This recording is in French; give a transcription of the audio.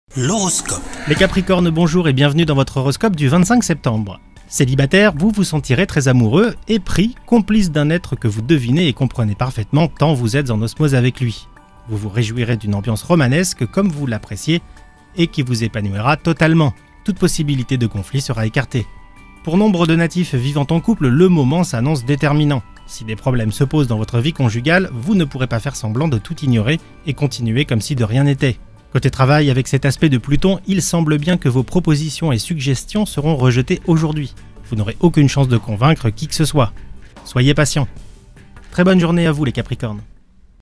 L'horoscope. Les Capricornes, bonjour et bienvenue dans votre horoscope du 25 septembre. Célibataire, vous vous sentirez très amoureux, épris, complice d'un être que vous devinez et comprenez parfaitement tant vous êtes en osmose avec lui. Vous vous réjouirez d'une ambiance romanesque comme vous l'appréciez et qui vous épanouira totalement. Toute possibilité de conflit sera écartée. Pour nombre de natifs vivant en couple, le moment s'annonce déterminant. Si des problèmes se posent dans votre vie conjugale, vous ne pourrez pas faire semblant de tout ignorer et continuer comme si de rien n'était. Côté travail, avec cet aspect de Pluton, il semble bien que vos propositions et suggestions seront rejetées aujourd'hui. Vous n'aurez aucune chance de convaincre qui que ce soit. Soyez patient. Très bonne journée à vous les Capricornes.